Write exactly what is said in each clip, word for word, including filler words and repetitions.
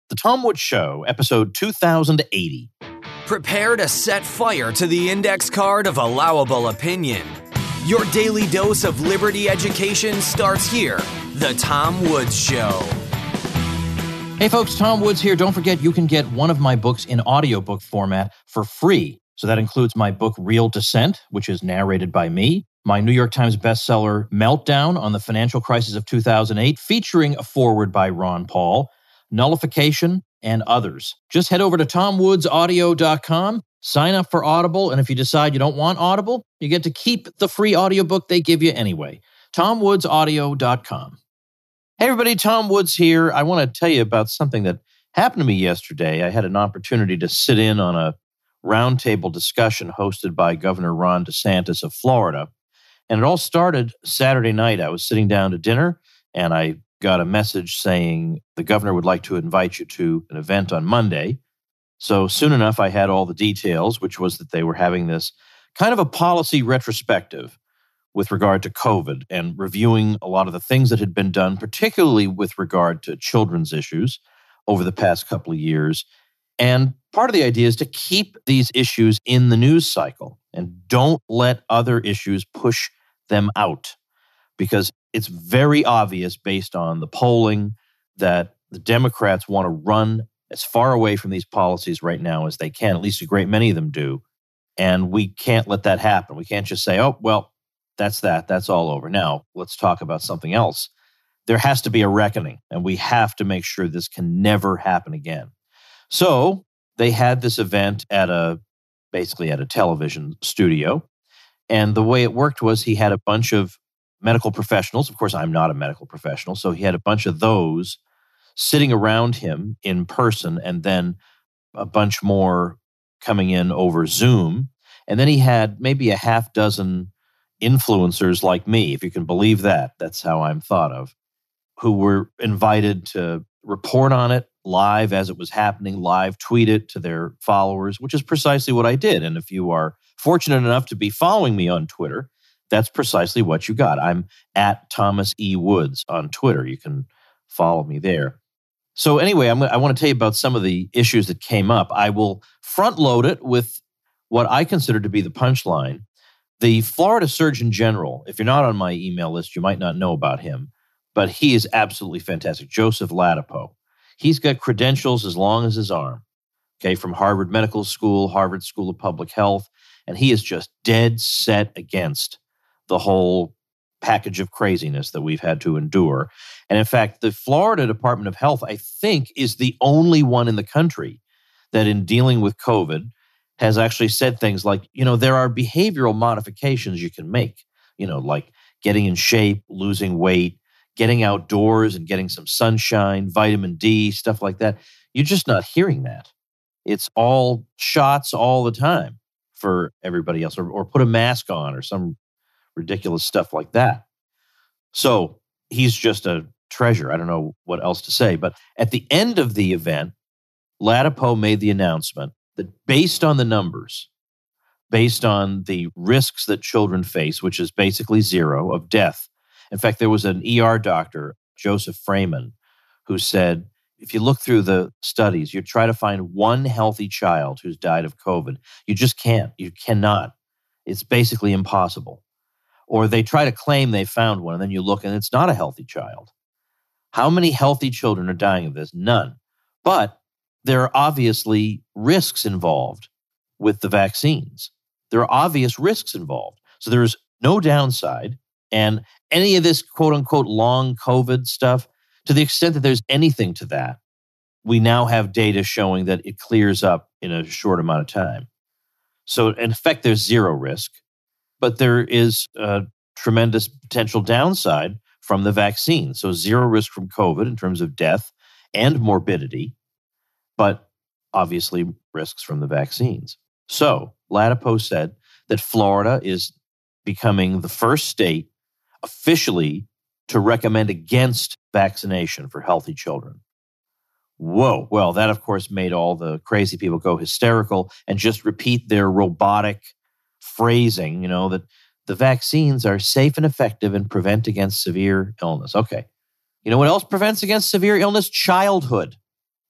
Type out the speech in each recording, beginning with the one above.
The Tom Woods Show, episode two thousand eighty. Prepare to set fire to the index card of allowable opinion. Your daily dose of liberty education starts here. The Tom Woods Show. Hey folks, Tom Woods here. Don't forget you can get one of my books in audiobook format for free. So that includes my book, Real Dissent, which is narrated by me, my New York Times bestseller, Meltdown on the Financial Crisis of two thousand eight, featuring a foreword by Ron Paul, Nullification, and others. Just head over to tom woods audio dot com, sign up for Audible, and if you decide you don't want Audible, you get to keep the free audiobook they give you anyway. tom woods audio dot com. Hey everybody, Tom Woods here. I want to tell you about something that happened to me yesterday. I had an opportunity to sit in on a roundtable discussion hosted by Governor Ron DeSantis of Florida. And it all started Saturday night. I was sitting down to dinner, and I got a message saying the governor would like to invite you to an event on Monday. So soon enough, I had all the details, which was that they were having this kind of a policy retrospective with regard to COVID and reviewing a lot of the things that had been done, particularly with regard to children's issues over the past couple of years. And part of the idea is to keep these issues in the news cycle and don't let other issues push them out, because it's very obvious based on the polling that the Democrats want to run as far away from these policies right now as they can. At least a great many of them do. And we can't let that happen. We can't just say, oh, well, that's that. That's all over. Now, let's talk about something else. There has to be a reckoning, and we have to make sure this can never happen again. So they had this event at a, basically at a television studio. And the way it worked was he had a bunch of medical professionals. Of course, I'm not a medical professional. So he had a bunch of those sitting around him in person, and then a bunch more coming in over Zoom. And then he had maybe a half dozen influencers like me, if you can believe that. That's how I'm thought of, who were invited to report on it live as it was happening, live tweet it to their followers, which is precisely what I did. And if you are fortunate enough to be following me on Twitter, that's precisely what you got. I'm at Thomas E. Woods on Twitter. You can follow me there. So anyway, I'm, I want to tell you about some of the issues that came up. I will front load it with what I consider to be the punchline. The Florida Surgeon General, if you're not on my email list, you might not know about him, but he is absolutely fantastic. Joseph Ladapo. He's got credentials as long as his arm, okay, from Harvard Medical School, Harvard School of Public Health, and he is just dead set against the whole package of craziness that we've had to endure. And in fact, the Florida Department of Health, I think, is the only one in the country that in dealing with COVID has actually said things like, you know, there are behavioral modifications you can make, you know, like getting in shape, losing weight, getting outdoors and getting some sunshine, vitamin D, stuff like that. You're just not hearing that. It's all shots all the time for everybody else, or, or put a mask on or some ridiculous stuff like that. So he's just a treasure. I don't know what else to say. But at the end of the event, Ladapo made the announcement that based on the numbers, based on the risks that children face, which is basically zero of death. In fact, there was an E R doctor, Joseph Freeman, who said, if you look through the studies, you try to find one healthy child who's died of COVID. You just can't. You cannot. It's basically impossible. Or they try to claim they found one, and then you look and it's not a healthy child. How many healthy children are dying of this? None. But there are obviously risks involved with the vaccines. There are obvious risks involved. So there's no downside. And any of this quote unquote long COVID stuff, to the extent that there's anything to that, we now have data showing that it clears up in a short amount of time. So in effect, there's zero risk, but there is a tremendous potential downside from the vaccine. So zero risk from COVID in terms of death and morbidity, but obviously risks from the vaccines. So Ladapo said that Florida is becoming the first state officially to recommend against vaccination for healthy children. Whoa. Well, that, of course, made all the crazy people go hysterical and just repeat their robotic phrasing, you know, that the vaccines are safe and effective and prevent against severe illness. Okay. You know what else prevents against severe illness? Childhood.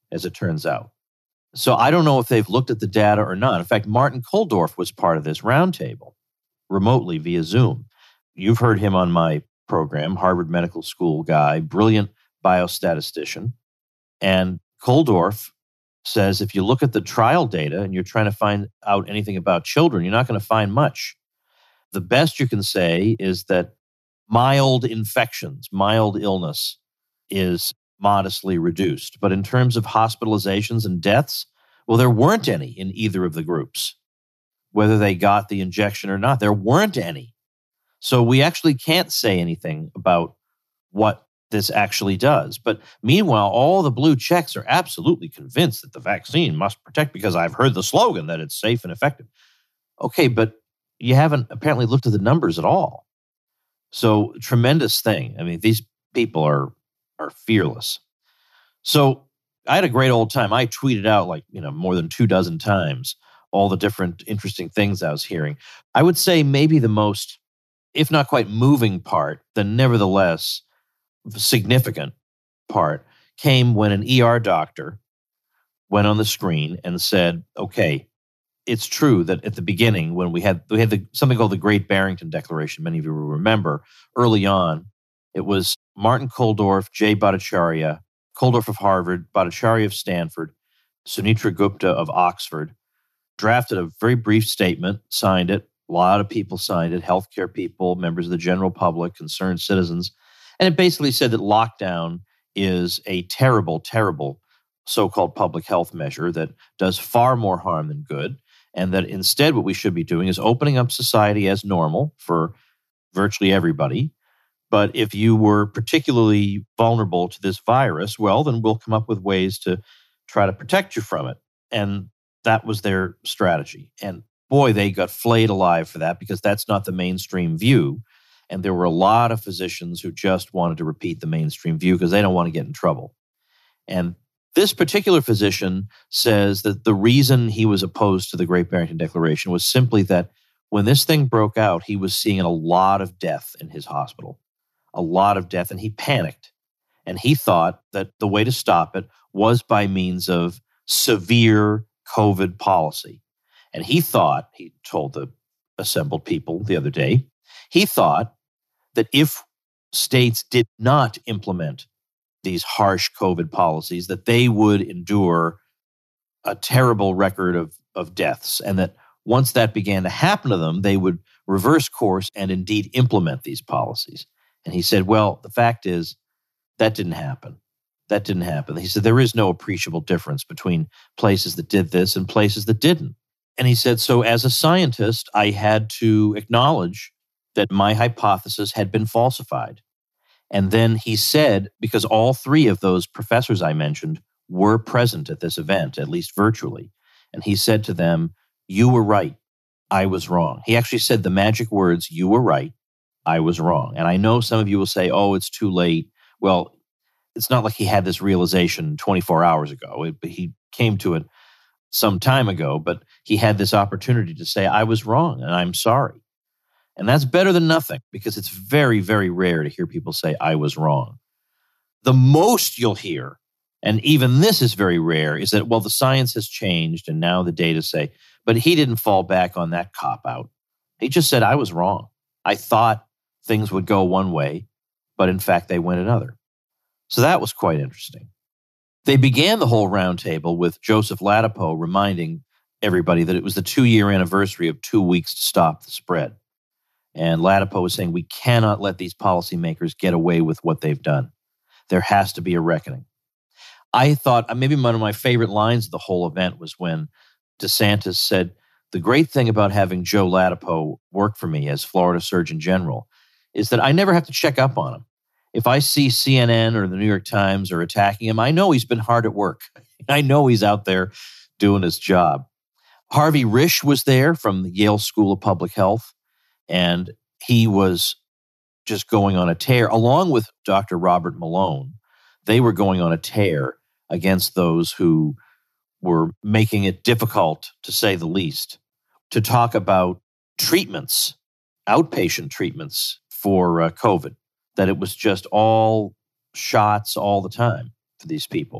as it turns out. So I don't know if they've looked at the data or not. In fact, Martin Kulldorff was part of this roundtable remotely via Zoom. You've heard him on my program, Harvard Medical School guy, brilliant biostatistician. And Kulldorff says if you look at the trial data and you're trying to find out anything about children, you're not going to find much. The best you can say is that mild infections, mild illness is modestly reduced. But in terms of hospitalizations and deaths, well, there weren't any in either of the groups. Whether they got the injection or not, there weren't any. So we actually can't say anything about what this actually does. But meanwhile, all the blue checks are absolutely convinced that the vaccine must protect because I've heard the slogan that it's safe and effective. Okay, but you haven't apparently looked at the numbers at all. So tremendous thing. I mean, these people are are fearless. So I had a great old time. I tweeted out like, you know, more than two dozen times all the different interesting things I was hearing. I would say maybe the most, if not quite moving part, then nevertheless significant part came when an E R doctor went on the screen and said, okay, it's true that at the beginning when we had we had the, something called the Great Barrington Declaration, many of you will remember, early on, it was Martin Kulldorff, Jay Bhattacharya, Kulldorff of Harvard, Bhattacharya of Stanford, Sunitra Gupta of Oxford, drafted a very brief statement, signed it. A lot of people signed it, healthcare people, members of the general public, concerned citizens. And it basically said that lockdown is a terrible, terrible so-called public health measure that does far more harm than good, and that instead what we should be doing is opening up society as normal for virtually everybody. But if you were particularly vulnerable to this virus, well, then we'll come up with ways to try to protect you from it. And that was their strategy. And boy, they got flayed alive for that because that's not the mainstream view. And there were a lot of physicians who just wanted to repeat the mainstream view because they don't want to get in trouble. And this particular physician says that the reason he was opposed to the Great Barrington Declaration was simply that when this thing broke out, he was seeing a lot of death in his hospital, a lot of death, and he panicked. And he thought that the way to stop it was by means of severe COVID policy. And he thought, he told the assembled people the other day, he thought that if states did not implement these harsh COVID policies, that they would endure a terrible record of, of deaths, and that once that began to happen to them, they would reverse course and indeed implement these policies. And he said, well, the fact is that didn't happen. That didn't happen. He said, there is no appreciable difference between places that did this and places that didn't. And he said, so as a scientist, I had to acknowledge that my hypothesis had been falsified. And then he said, because all three of those professors I mentioned were present at this event, at least virtually, and he said to them, you were right, I was wrong. He actually said the magic words, you were right, I was wrong. And I know some of you will say, oh, it's too late. Well, it's not like he had this realization twenty-four hours ago. It, he came to it some time ago, but he had this opportunity to say, I was wrong and I'm sorry. And that's better than nothing because it's very, very rare to hear people say, I was wrong. The most you'll hear, and even this is very rare, is that, well, the science has changed and now the data say, but he didn't fall back on that cop-out. He just said, I was wrong. I thought things would go one way, but in fact, they went another. So that was quite interesting. They began the whole roundtable with Joseph Ladapo reminding everybody that it was the two-year anniversary of two weeks to stop the spread. And Ladapo was saying, we cannot let these policymakers get away with what they've done. There has to be a reckoning. I thought maybe one of my favorite lines of the whole event was when DeSantis said, the great thing about having Joe Ladapo work for me as Florida Surgeon General is that I never have to check up on him. If I see C N N or the New York Times are attacking him, I know he's been hard at work. I know he's out there doing his job. Harvey Risch was there from the Yale School of Public Health, and he was just going on a tear, along with Doctor Robert Malone. They were going on a tear against those who were making it difficult, to say the least, to talk about treatments, outpatient treatments for uh, COVID, that it was just all shots all the time for these people.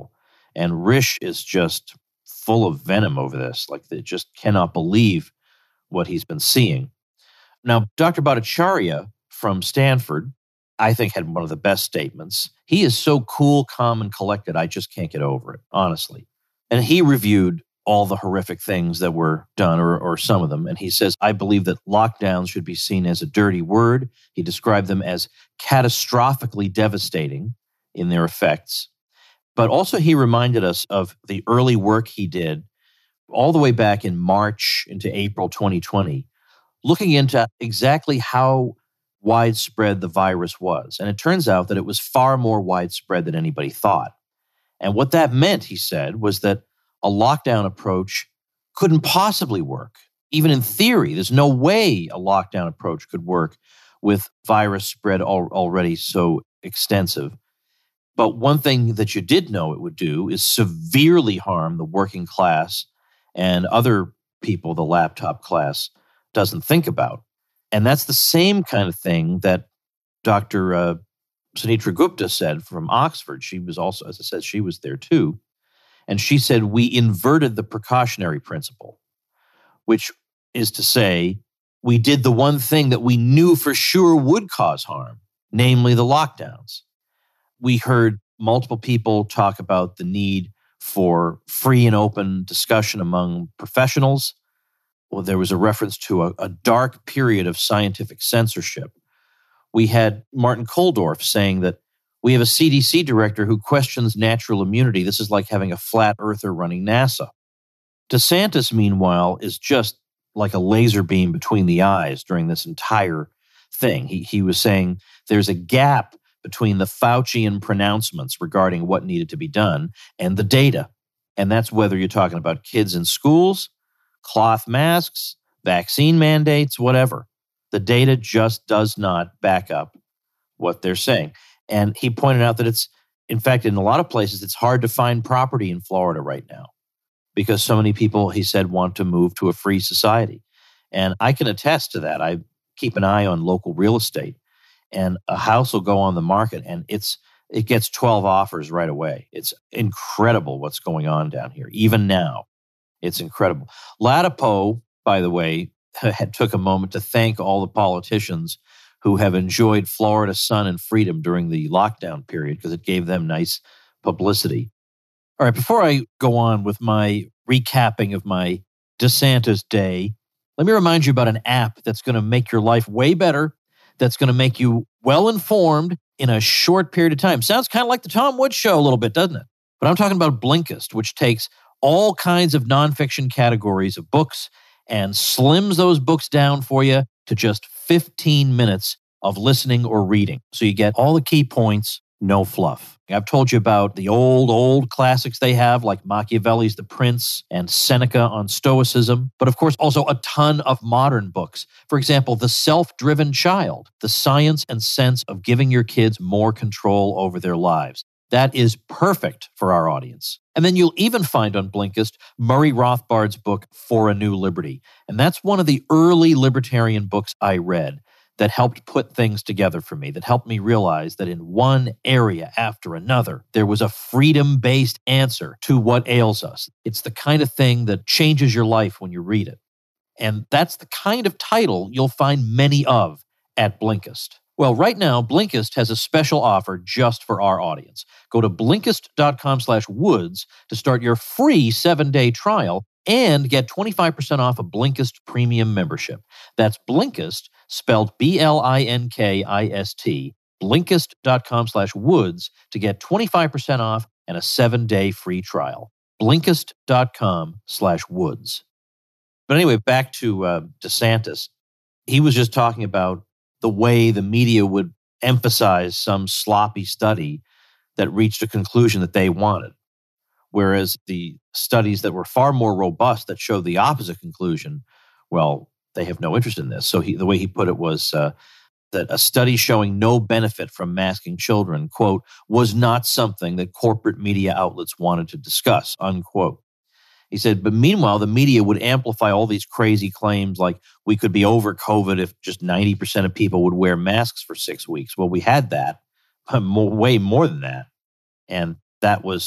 And Risch is just full of venom over this. Like, they just cannot believe what he's been seeing. Now, Doctor Bhattacharya from Stanford, I think, had one of the best statements. He is so cool, calm, and collected, I just can't get over it, honestly. And he reviewed all the horrific things that were done, or, or some of them. And he says, I believe that lockdowns should be seen as a dirty word. He described them as catastrophically devastating in their effects. But also he reminded us of the early work he did all the way back in March into April twenty twenty, looking into exactly how widespread the virus was. And it turns out that it was far more widespread than anybody thought. And what that meant, he said, was that a lockdown approach couldn't possibly work. Even in theory, there's no way a lockdown approach could work with virus spread al- already so extensive. But one thing that you did know it would do is severely harm the working class and other people the laptop class doesn't think about. And that's the same kind of thing that Doctor Uh, Sunetra Gupta said from Oxford. She was also, as I said, she was there too. And she said, we inverted the precautionary principle, which is to say, we did the one thing that we knew for sure would cause harm, namely the lockdowns. We heard multiple people talk about the need for free and open discussion among professionals. Well, there was a reference to a, a dark period of scientific censorship. We had Martin Kulldorff saying that we have a C D C director who questions natural immunity. This is like having a flat earther running NASA. DeSantis, meanwhile, is just like a laser beam between the eyes during this entire thing. He, he was saying there's a gap between the Faucian pronouncements regarding what needed to be done and the data. And that's whether you're talking about kids in schools, cloth masks, vaccine mandates, whatever. The data just does not back up what they're saying. And he pointed out that it's, in fact, in a lot of places, it's hard to find property in Florida right now because so many people, he said, want to move to a free society. And I can attest to that. I keep an eye on local real estate, and a house will go on the market and it's it gets twelve offers right away. It's incredible what's going on down here. Even now, it's incredible. Ladapo, by the way, had took a moment to thank all the politicians who have enjoyed Florida sun and freedom during the lockdown period because it gave them nice publicity. All right, before I go on with my recapping of my DeSantis day, let me remind you about an app that's going to make your life way better, that's going to make you well-informed in a short period of time. Sounds kind of like the Tom Woods Show a little bit, doesn't it? But I'm talking about Blinkist, which takes all kinds of nonfiction categories of books and slims those books down for you to just fifteen minutes of listening or reading. So you get all the key points, no fluff. I've told you about the old, old classics they have, like Machiavelli's The Prince and Seneca on Stoicism, but of course also a ton of modern books. For example, The Self-Driven Child, The Science and Sense of Giving Your Kids More Control Over Their Lives. That is perfect for our audience. And then you'll even find on Blinkist Murray Rothbard's book, For a New Liberty. And that's one of the early libertarian books I read that helped put things together for me, that helped me realize that in one area after another, there was a freedom-based answer to what ails us. It's the kind of thing that changes your life when you read it. And that's the kind of title you'll find many of at Blinkist. Well, right now, Blinkist has a special offer just for our audience. Go to Blinkist.com slash Woods to start your free seven-day trial and get twenty-five percent off a Blinkist premium membership. That's Blinkist, spelled B L I N K I S T, Blinkist.com slash Woods to get twenty-five percent off and a seven-day free trial. Blinkist.com slash Woods. But anyway, back to uh, DeSantis. He was just talking about the way the media would emphasize some sloppy study that reached a conclusion that they wanted, whereas the studies that were far more robust that showed the opposite conclusion, well, they have no interest in this. So he, the way he put it was uh, that a study showing no benefit from masking children, quote, was not something that corporate media outlets wanted to discuss, unquote. He said, but meanwhile, the media would amplify all these crazy claims like we could be over COVID if just ninety percent of people would wear masks for six weeks. Well, we had that, more, way more than that. And that was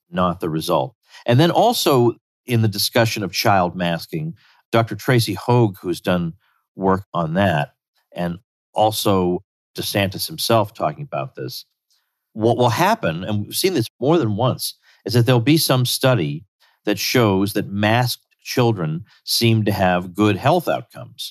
not the result. And then also in the discussion of child masking, Doctor Tracy Hogue, who's done work on that, and also DeSantis himself talking about this, what will happen, and we've seen this more than once, is that there'll be some study that shows that masked children seem to have good health outcomes.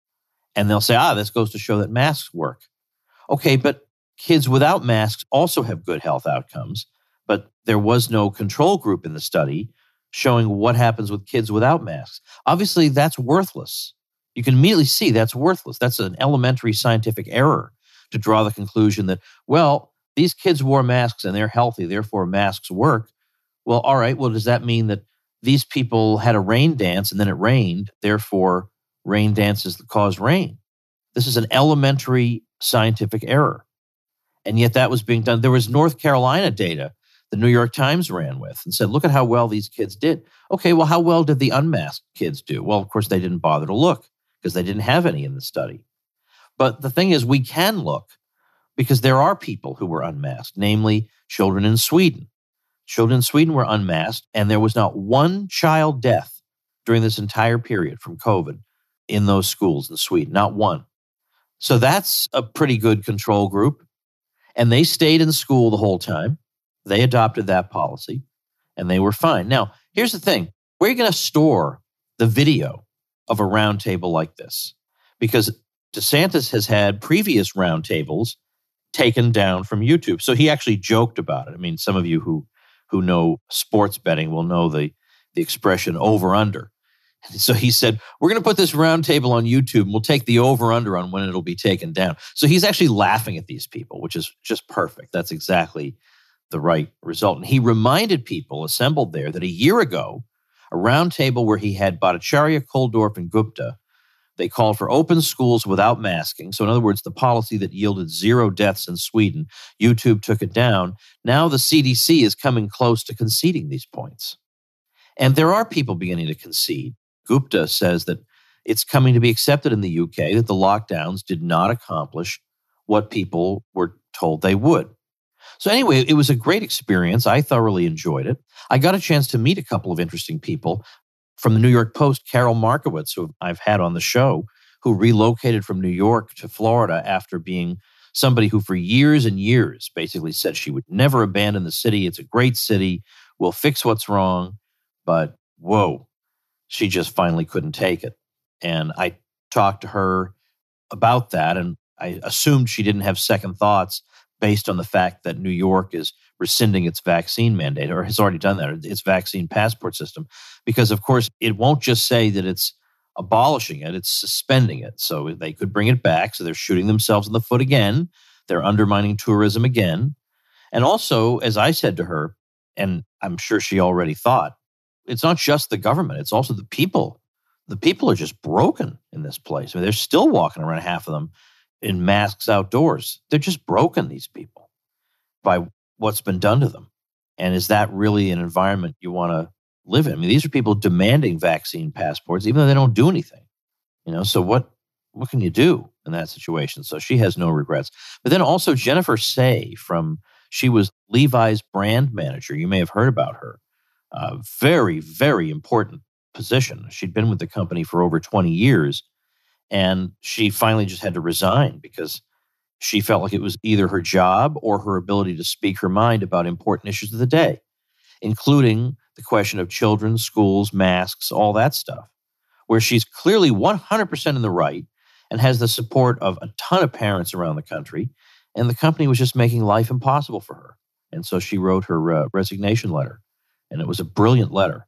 And they'll say, ah, this goes to show that masks work. Okay, but kids without masks also have good health outcomes, but there was no control group in the study showing what happens with kids without masks. Obviously, that's worthless. You can immediately see that's worthless. That's an elementary scientific error to draw the conclusion that, well, these kids wore masks and they're healthy, therefore masks work. Well, all right, well, does that mean that these people had a rain dance and then it rained, therefore rain dances that cause rain? This is an elementary scientific error. And yet that was being done. There was North Carolina data the New York Times ran with and said, look at how well these kids did. Okay, well, how well did the unmasked kids do? Well, of course, they didn't bother to look because they didn't have any in the study. But the thing is, we can look because there are people who were unmasked, namely children in Sweden. Children in Sweden were unmasked, and there was not one child death during this entire period from COVID in those schools in Sweden, not one. So that's a pretty good control group. And they stayed in school the whole time. They adopted that policy, and they were fine. Now, here's the thing. Where are you going to store the video of a roundtable like this? Because DeSantis has had previous roundtables taken down from YouTube. So he actually joked about it. I mean, some of you who who know sports betting will know the, the expression over-under. So he said, we're going to put this roundtable on YouTube and we'll take the over-under on when it'll be taken down. So he's actually laughing at these people, which is just perfect. That's exactly the right result. And he reminded people assembled there that a year ago, a roundtable where he had Bhattacharya, Koldorf, and Gupta, they called for open schools without masking. So in other words, the policy that yielded zero deaths in Sweden, YouTube took it down. Now the C D C is coming close to conceding these points. And there are people beginning to concede. Gupta says that it's coming to be accepted in the U K that the lockdowns did not accomplish what people were told they would. So anyway, it was a great experience. I thoroughly enjoyed it. I got a chance to meet a couple of interesting people. From the New York Post, Carol Markowitz, who I've had on the show, who relocated from New York to Florida after being somebody who for years and years basically said she would never abandon the city. It's a great city. We'll fix what's wrong. But whoa, she just finally couldn't take it. And I talked to her about that, and I assumed she didn't have second thoughts based on the fact that New York is rescinding its vaccine mandate, or has already done that, its vaccine passport system, because of course it won't just say that it's abolishing it, it's suspending it. So they could bring it back. So they're shooting themselves in the foot again. They're undermining tourism again. And also, as I said to her, and I'm sure she already thought, it's not just the government, it's also the people. The people are just broken in this place. I mean, they're still walking around, half of them, in masks outdoors. They're just broken, these people, by what's been done to them. And is that really an environment you want to live in? I mean, these are people demanding vaccine passports, even though they don't do anything. You know, so what what can you do in that situation? So she has no regrets. But then also Jennifer Say from, she was Levi's brand manager. You may have heard about her. Uh, very, very important position. She'd been with the company for over twenty years. And she finally just had to resign because she felt like it was either her job or her ability to speak her mind about important issues of the day, including the question of children, schools, masks, all that stuff, where she's clearly one hundred percent in the right and has the support of a ton of parents around the country. And the company was just making life impossible for her. And so she wrote her uh, resignation letter. And it was a brilliant letter.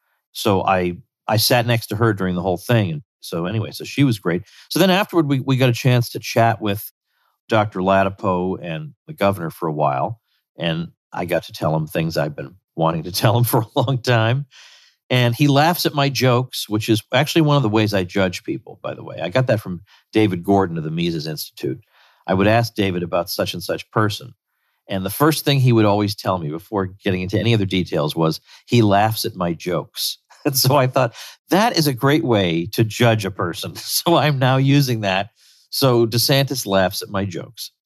So I I sat next to her during the whole thing. And so anyway, so she was great. So then afterward, we, we got a chance to chat with Doctor Ladapo and the governor for a while. And I got to tell him things I've been wanting to tell him for a long time. And he laughs at my jokes, which is actually one of the ways I judge people, by the way. I got that from David Gordon of the Mises Institute. I would ask David about such and such person. And the first thing he would always tell me before getting into any other details was, he laughs at my jokes. And so I thought, that is a great way to judge a person. So I'm now using that. So DeSantis laughs at my jokes.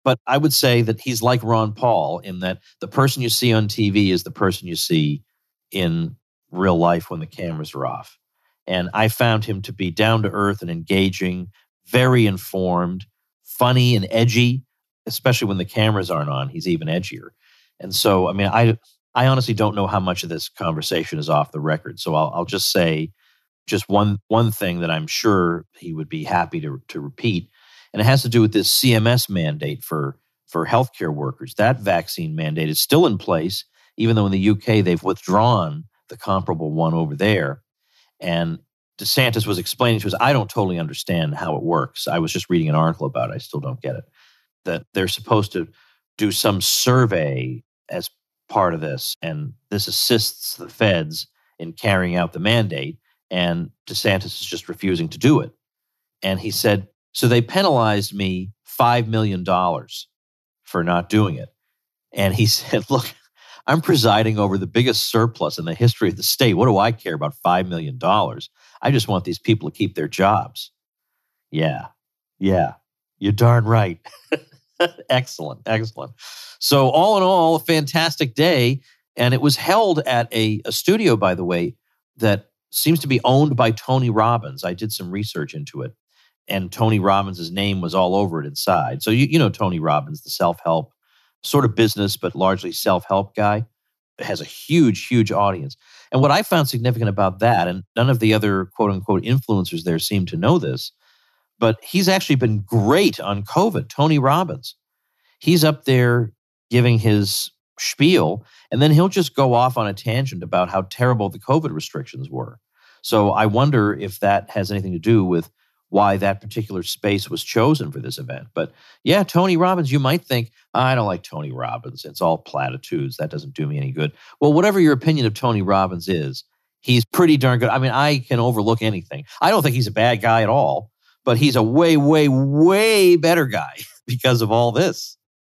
But I would say that he's like Ron Paul in that the person you see on T V is the person you see in real life when the cameras are off. And I found him to be down to earth and engaging, very informed, funny and edgy, especially when the cameras aren't on. He's even edgier. And so, I mean, I I honestly don't know how much of this conversation is off the record. So I'll, I'll just say just one one thing that I'm sure he would be happy to, to repeat. And it has to do with this C M S mandate for, for healthcare workers. That vaccine mandate is still in place, even though in the U K they've withdrawn the comparable one over there. And DeSantis was explaining to us, I don't totally understand how it works. I was just reading an article about it. I still don't get it. That they're supposed to do some survey as part of this, and this assists the feds in carrying out the mandate, and DeSantis is just refusing to do it. And he said, so they penalized me five million dollars for not doing it. And he said, look, I'm presiding over the biggest surplus in the history of the state. What do I care about five million dollars? I just want these people to keep their jobs. Yeah, yeah, you're darn right. Excellent, excellent. So all in all, a fantastic day. And it was held at a, a studio, by the way, that seems to be owned by Tony Robbins. I did some research into it. And Tony Robbins' name was all over it inside. So you, you know Tony Robbins, the self-help, sort of business, but largely self-help guy. It has a huge, huge audience. And what I found significant about that, and none of the other quote-unquote influencers there seem to know this, but he's actually been great on COVID, Tony Robbins. He's up there giving his spiel, and then he'll just go off on a tangent about how terrible the COVID restrictions were. So I wonder if that has anything to do with why that particular space was chosen for this event. But yeah, Tony Robbins, you might think, I don't like Tony Robbins. It's all platitudes. That doesn't do me any good. Well, whatever your opinion of Tony Robbins is, he's pretty darn good. I mean, I can overlook anything. I don't think he's a bad guy at all, but he's a way, way, way better guy because of all this.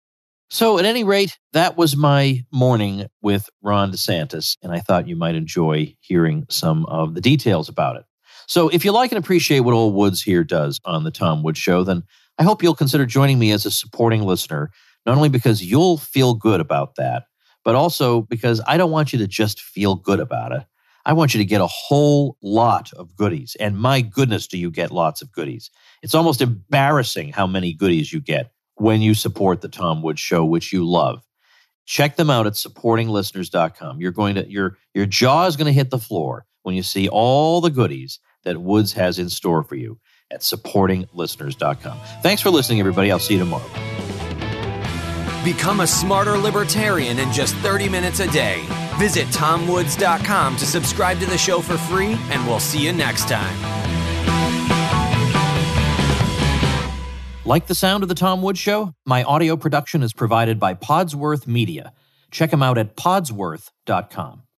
So at any rate, that was my morning with Ron DeSantis, and I thought you might enjoy hearing some of the details about it. So if you like and appreciate what Old Woods here does on The Tom Woods Show, then I hope you'll consider joining me as a supporting listener, not only because you'll feel good about that, but also because I don't want you to just feel good about it. I want you to get a whole lot of goodies. And my goodness, do you get lots of goodies. It's almost embarrassing how many goodies you get when you support The Tom Woods Show, which you love. Check them out at supporting listeners dot com. You're going to your your jaw is going to hit the floor when you see all the goodies that Woods has in store for you at supporting listeners dot com. Thanks for listening, everybody. I'll see you tomorrow. Become a smarter libertarian in just thirty minutes a day. Visit tom woods dot com to subscribe to the show for free, and we'll see you next time. Like the sound of The Tom Woods Show? My audio production is provided by Podsworth Media. Check them out at podsworth dot com.